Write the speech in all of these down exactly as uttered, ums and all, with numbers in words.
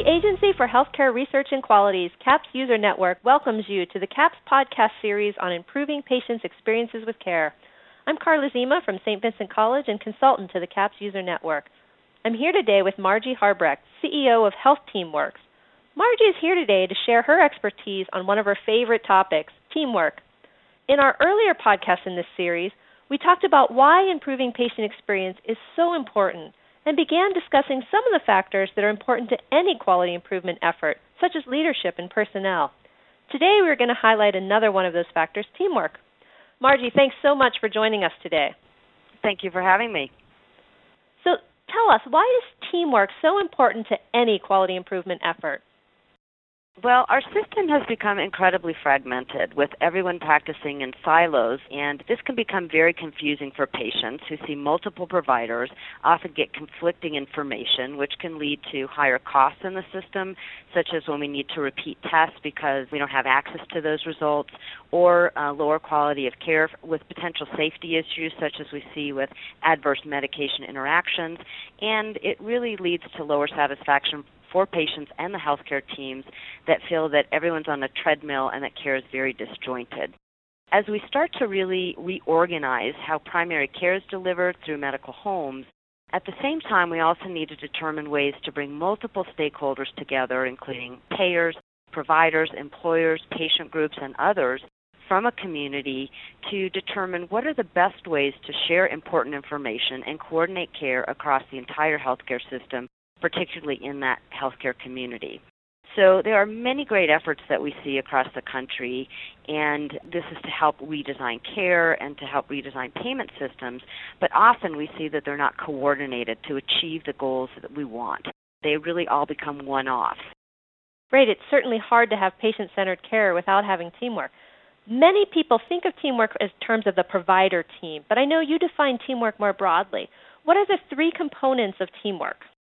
Agency for Healthcare Research and Quality's CAHPS User Network welcomes you to the CAHPS podcast series on improving patients' experiences with care. I'm Carla Zima from Saint Vincent College and consultant to the CAHPS User Network. I'm here today with Margie Harbrecht, C E O of Health Teamworks. Margie is here today to share her expertise on one of her favorite topics, teamwork. In our earlier podcast in this series, we talked about why improving patient experience is so important and began discussing some of the factors that are important to any quality improvement effort, such as leadership and personnel. Today we're going to highlight another one of those factors, teamwork. Margie, thanks so much for joining us today. Thank you for having me. So tell us, why is teamwork so important to any quality improvement effort? Well, our system has become incredibly fragmented with everyone practicing in silos, and this can become very confusing for patients who see multiple providers, often get conflicting information, which can lead to higher costs in the system, such as when we need to repeat tests because we don't have access to those results, or uh, lower quality of care with potential safety issues, such as we see with adverse medication interactions, and it really leads to lower satisfaction for patients and the healthcare teams that feel that everyone's on a treadmill and that care is very disjointed. As we start to really reorganize how primary care is delivered through medical homes, at the same time we also need to determine ways to bring multiple stakeholders together, including payers, providers, employers, patient groups, and others from a community to determine what are the best ways to share important information and coordinate care across the entire healthcare system, particularly in that healthcare community. So there are many great efforts that we see across the country, and this is to help redesign care and to help redesign payment systems, but often we see that they're not coordinated to achieve the goals that we want. They really all become one-offs. Right, it's certainly hard to have patient-centered care without having teamwork. Many people think of teamwork as terms of the provider team, but I know you define teamwork more broadly. What are the three components of teamwork?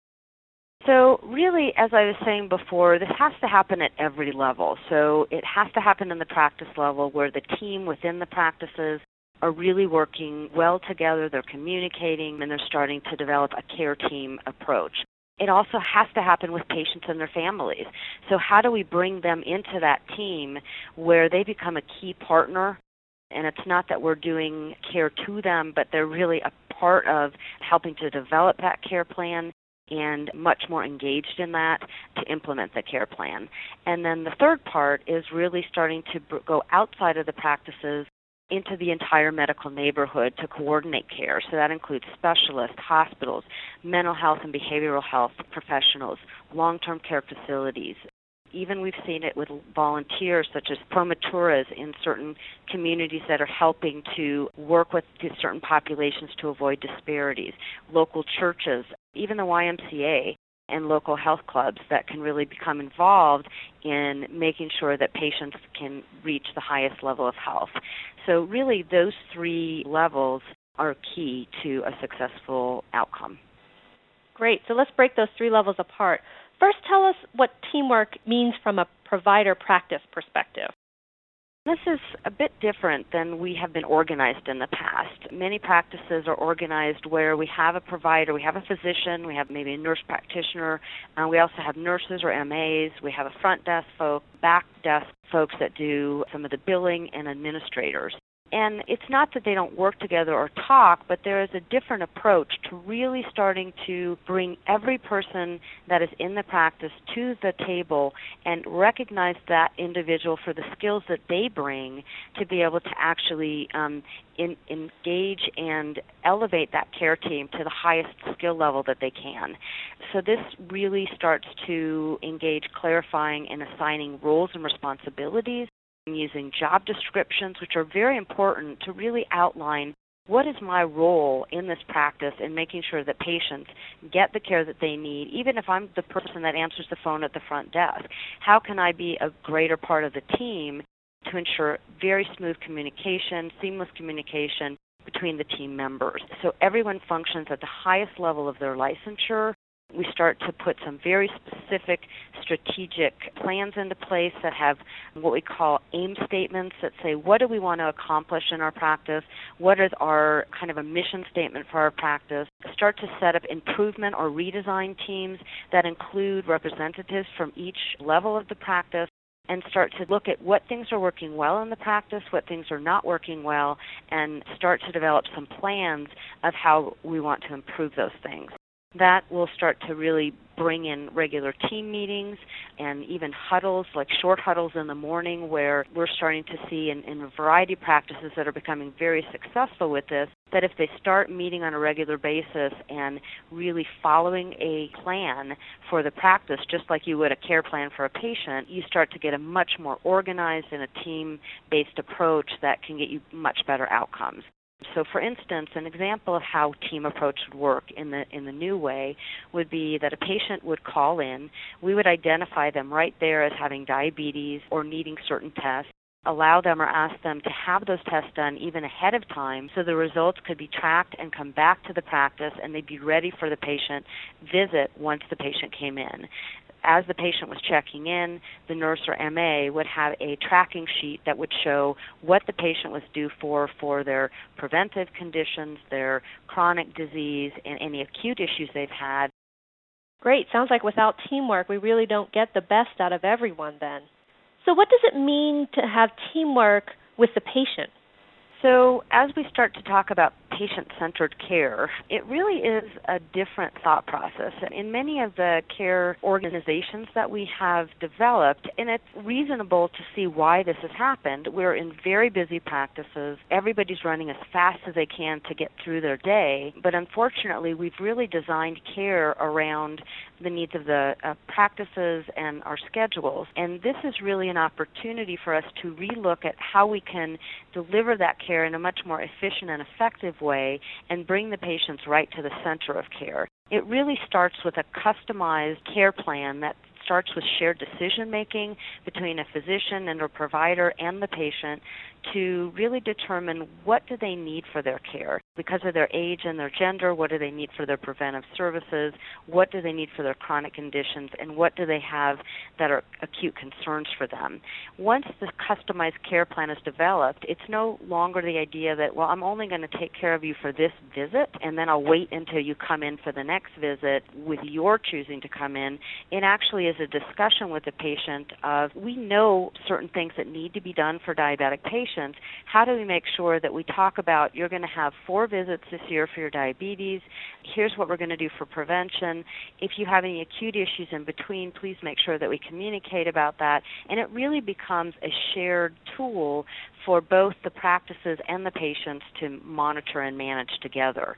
So really, as I was saying before, this has to happen at every level. So it has to happen in the practice level where the team within the practices are really working well together, they're communicating, and they're starting to develop a care team approach. It also has to happen with patients and their families. So how do we bring them into that team where they become a key partner? And it's not that we're doing care to them, but they're really a part of helping to develop that care plan and much more engaged in that to implement the care plan. And then the third part is really starting to b- go outside of the practices into the entire medical neighborhood to coordinate care. So that includes specialists, hospitals, mental health and behavioral health professionals, long-term care facilities. Even we've seen it with volunteers such as promotores in certain communities that are helping to work with certain populations to avoid disparities, local churches, even the Y M C A and local health clubs that can really become involved in making sure that patients can reach the highest level of health. So really those three levels are key to a successful outcome. Great. So let's break those three levels apart. First, tell us what teamwork means from a provider practice perspective. This is a bit different than we have been organized in the past. Many practices are organized where we have a provider, we have a physician, we have maybe a nurse practitioner, and we also have nurses or M As, we have a front desk folk, back desk folks that do some of the billing, and administrators. And it's not that they don't work together or talk, but there is a different approach to really starting to bring every person that is in the practice to the table and recognize that individual for the skills that they bring to be able to actually um, in, engage and elevate that care team to the highest skill level that they can. So this really starts to engage clarifying and assigning roles and responsibilities, using job descriptions, which are very important to really outline what is my role in this practice in making sure that patients get the care that they need, even if I'm the person that answers the phone at the front desk. How can I be a greater part of the team to ensure very smooth communication, seamless communication between the team members? So everyone functions at the highest level of their licensure We start to put some very specific strategic plans into place that have what we call aim statements that say, what do we want to accomplish in our practice? What is our kind of a mission statement for our practice? Start to set up improvement or redesign teams that include representatives from each level of the practice, and start to look at what things are working well in the practice, what things are not working well, and start to develop some plans of how we want to improve those things. That will start to really bring in regular team meetings and even huddles, like short huddles in the morning, where we're starting to see in, in a variety of practices that are becoming very successful with this, that if they start meeting on a regular basis and really following a plan for the practice, just like you would a care plan for a patient, you start to get a much more organized and a team-based approach that can get you much better outcomes. So, for instance, an example of how team approach would work in the in the new way would be that a patient would call in. We would identify them right there as having diabetes or needing certain tests, allow them or ask them to have those tests done even ahead of time so the results could be tracked and come back to the practice and they'd be ready for the patient visit once the patient came in. As the patient was checking in, the nurse or M A would have a tracking sheet that would show what the patient was due for for their preventive conditions, their chronic disease, and any acute issues they've had. Great. Sounds like without teamwork, we really don't get the best out of everyone then. So what does it mean to have teamwork with the patient? So as we start to talk about patient-centered care, it really is a different thought process. In many of the care organizations that we have developed, and it's reasonable to see why this has happened, we're in very busy practices. Everybody's running as fast as they can to get through their day, but unfortunately we've really designed care around the needs of the uh, practices and our schedules. And this is really an opportunity for us to relook at how we can deliver that care in a much more efficient and effective way and bring the patients right to the center of care. It really starts with a customized care plan that starts with shared decision-making between a physician and a provider and the patient to really determine what do they need for their care. Because of their age and their gender, what do they need for their preventive services, what do they need for their chronic conditions, and what do they have that are acute concerns for them. Once the customized care plan is developed, it's no longer the idea that, well, I'm only going to take care of you for this visit, and then I'll wait until you come in for the next visit with your choosing to come in. It actually is a discussion with the patient of, we know certain things that need to be done for diabetic patients. How do we make sure that we talk about, you're going to have four visits this year for your diabetes, here's what we're going to do for prevention. If you have any acute issues in between, please make sure that we communicate about that. And it really becomes a shared tool for both the practices and the patients to monitor and manage together.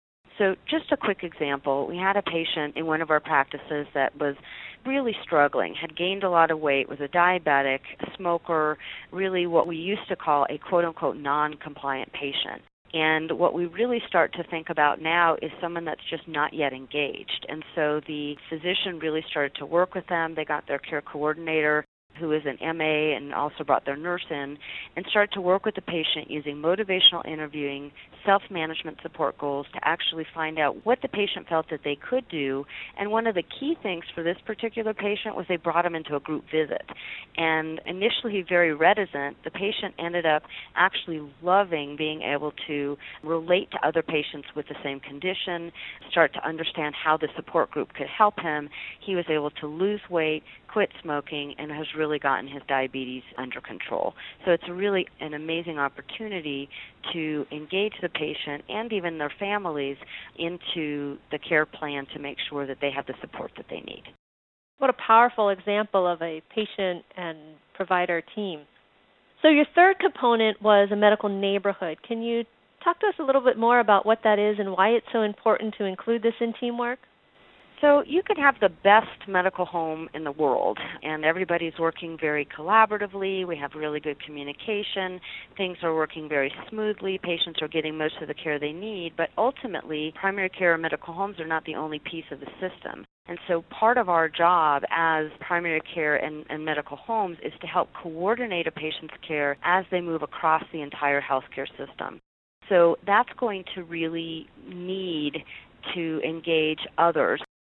So just a quick example, we had a patient in one of our practices that was really struggling, had gained a lot of weight, was a diabetic, a smoker, really what we used to call a quote-unquote non-compliant patient. And what we really start to think about now is someone that's just not yet engaged. And so the physician really started to work with them. They got their care coordinator, who is an M A and also brought their nurse in, and started to work with the patient using motivational interviewing, self-management support goals to actually find out what the patient felt that they could do. And one of the key things for this particular patient was they brought him into a group visit. And initially very reticent, the patient ended up actually loving being able to relate to other patients with the same condition, start to understand how the support group could help him. He was able to lose weight, quit smoking, and has really gotten his diabetes under control. So it's really an amazing opportunity to engage the patient and even their families into the care plan to make sure that they have the support that they need. What a powerful example of a patient and provider team. So your third component was a medical neighborhood. Can you talk to us a little bit more about what that is and why it's so important to include this in teamwork? So you could have the best medical home in the world, and everybody's working very collaboratively. We have really good communication. Things are working very smoothly. Patients are getting most of the care they need, but ultimately, primary care and medical homes are not the only piece of the system. And so part of our job as primary care and, and medical homes is to help coordinate a patient's care as they move across the entire healthcare system. So that's going to really need to engage others.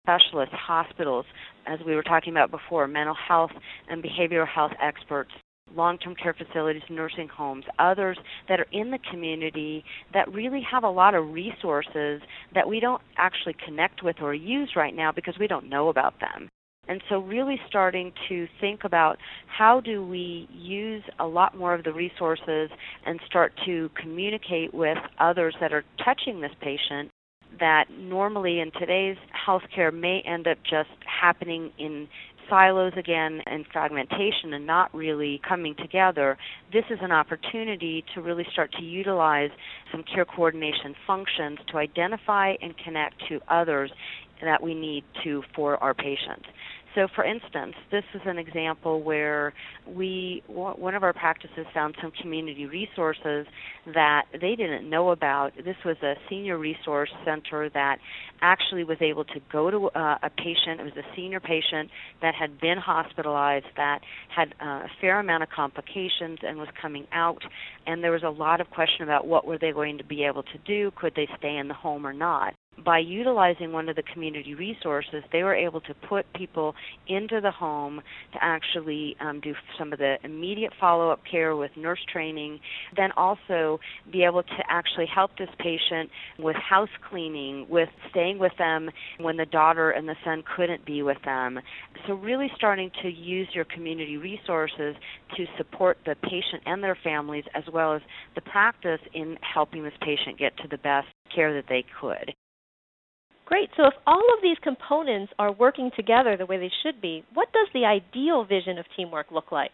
specialists, hospitals, as we were talking about before, mental health and behavioral health experts, long-term care facilities, nursing homes, others that are in the community that really have a lot of resources that we don't actually connect with or use right now because we don't know about them. And so really starting to think about how do we use a lot more of the resources and start to communicate with others that are touching this patient that normally in today's healthcare may end up just happening in silos again and fragmentation and not really coming together. This is an opportunity to really start to utilize some care coordination functions to identify and connect to others that we need to for our patients. So, for instance, this is an example where we, one of our practices found some community resources that they didn't know about. This was a senior resource center that actually was able to go to uh, a patient. It was a senior patient that had been hospitalized, that had uh, a fair amount of complications and was coming out, and there was a lot of question about what were they going to be able to do, could they stay in the home or not. By utilizing one of the community resources, they were able to put people into the home to actually um, do some of the immediate follow-up care with nurse training, then also be able to actually help this patient with house cleaning, with staying with them when the daughter and the son couldn't be with them. So really starting to use your community resources to support the patient and their families, as well as the practice in helping this patient get to the best care that they could. Great. So if all of these components are working together the way they should be, what does the ideal vision of teamwork look like?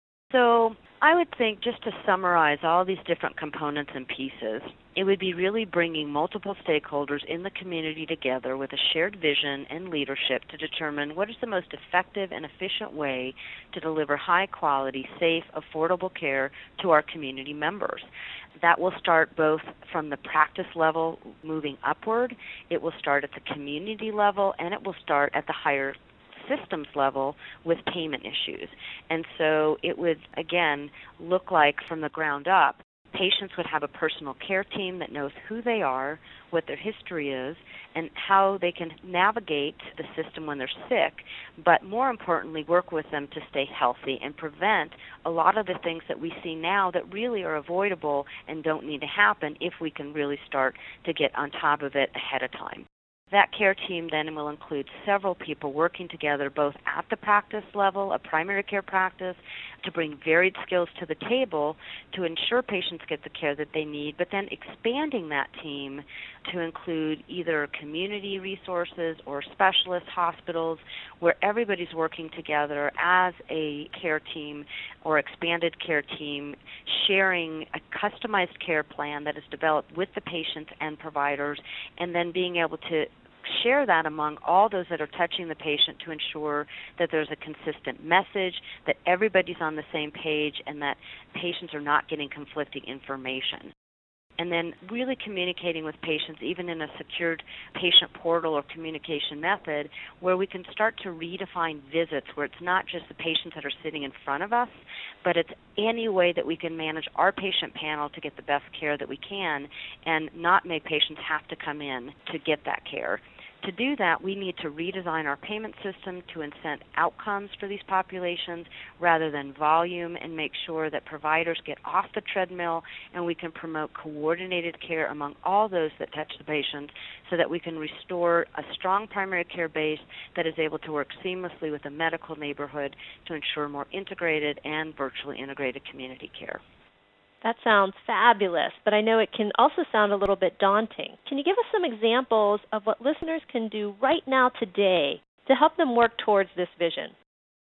So I would think, just to summarize all these different components and pieces, it would be really bringing multiple stakeholders in the community together with a shared vision and leadership to determine what is the most effective and efficient way to deliver high-quality, safe, affordable care to our community members. That will start both from the practice level moving upward, it will start at the community level, and it will start at the higher systems level with payment issues. And so it would, again, look like from the ground up, patients would have a personal care team that knows who they are, what their history is, and how they can navigate the system when they're sick, but more importantly, work with them to stay healthy and prevent a lot of the things that we see now that really are avoidable and don't need to happen if we can really start to get on top of it ahead of time. That care team then will include several people working together both at the practice level, a primary care practice, to bring varied skills to the table to ensure patients get the care that they need, but then expanding that team to include either community resources or specialist hospitals where everybody's working together as a care team or expanded care team, sharing a customized care plan that is developed with the patients and providers, and then being able to share that among all those that are touching the patient to ensure that there's a consistent message, that everybody's on the same page, and that patients are not getting conflicting information. And then really communicating with patients, even in a secured patient portal or communication method, where we can start to redefine visits, where it's not just the patients that are sitting in front of us, but it's any way that we can manage our patient panel to get the best care that we can and not make patients have to come in to get that care. To do that, we need to redesign our payment system to incent outcomes for these populations rather than volume, and make sure that providers get off the treadmill and we can promote coordinated care among all those that touch the patient so that we can restore a strong primary care base that is able to work seamlessly with the medical neighborhood to ensure more integrated and virtually integrated community care. That sounds fabulous, but I know it can also sound a little bit daunting. Can you give us some examples of what listeners can do right now today to help them work towards this vision?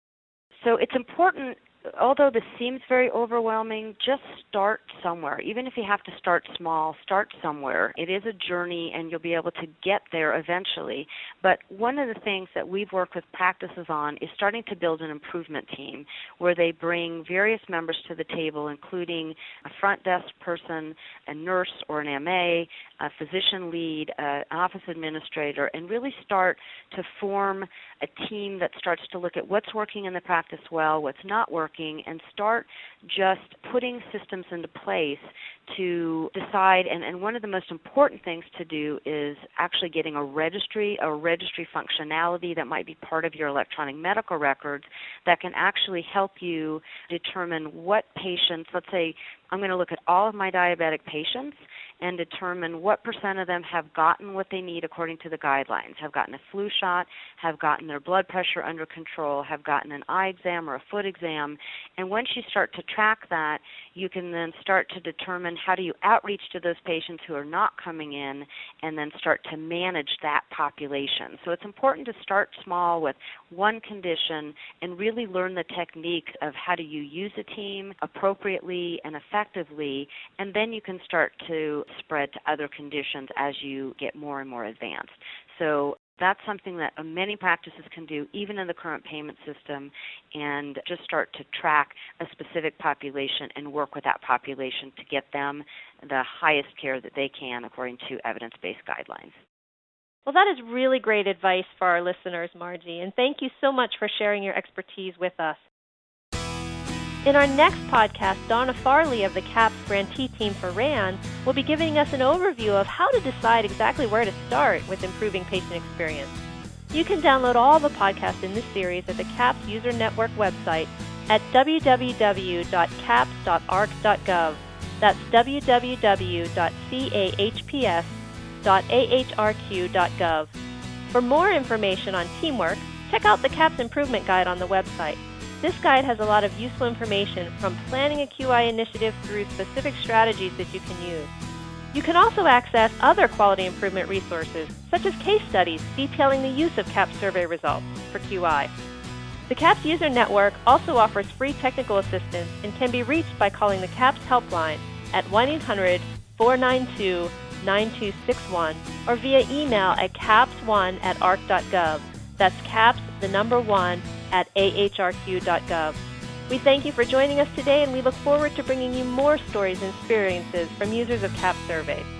So it's important, although this seems very overwhelming, just start somewhere. Even if you have to start small, start somewhere. It is a journey, and you'll be able to get there eventually. But one of the things that we've worked with practices on is starting to build an improvement team where they bring various members to the table, including a front desk person, a nurse or an M A, a physician lead, an office administrator, and really start to form a team that starts to look at what's working in the practice well, what's not working, working and start just putting systems into place to decide. And, and one of the most important things to do is actually getting a registry, a registry functionality that might be part of your electronic medical records that can actually help you determine what patients, let's say I'm going to look at all of my diabetic patients and determine what percent of them have gotten what they need according to the guidelines, have gotten a flu shot, have gotten their blood pressure under control, have gotten an eye exam or a foot exam. And once you start to track that, you can then start to determine how do you outreach to those patients who are not coming in and then start to manage that population. So it's important to start small with one condition and really learn the techniques of how do you use a team appropriately and effectively, and then you can start to spread to other conditions as you get more and more advanced. So that's something that many practices can do, even in the current payment system, and just start to track a specific population and work with that population to get them the highest care that they can according to evidence-based guidelines. Well, that is really great advice for our listeners, Margie, and thank you so much for sharing your expertise with us. In our next podcast, Donna Farley of the CAPS Grantee Team for R A N will be giving us an overview of how to decide exactly where to start with improving patient experience. You can download all the podcasts in this series at the CAPS User Network website at w w w dot caps dot a r c dot gov. That's w w w dot caps dot a h r q dot gov. For more information on teamwork, check out the CAPS Improvement Guide on the website. This guide has a lot of useful information from planning a Q I initiative through specific strategies that you can use. You can also access other quality improvement resources, such as case studies detailing the use of CAPS survey results for Q I. The CAPS User Network also offers free technical assistance and can be reached by calling the CAPS helpline at one eight hundred, four nine two, nine two six one or via email at caps one at a r c dot gov. That's CAPS, the number one, at a h r q dot gov. We thank you for joining us today, and we look forward to bringing you more stories and experiences from users of CAPS surveys.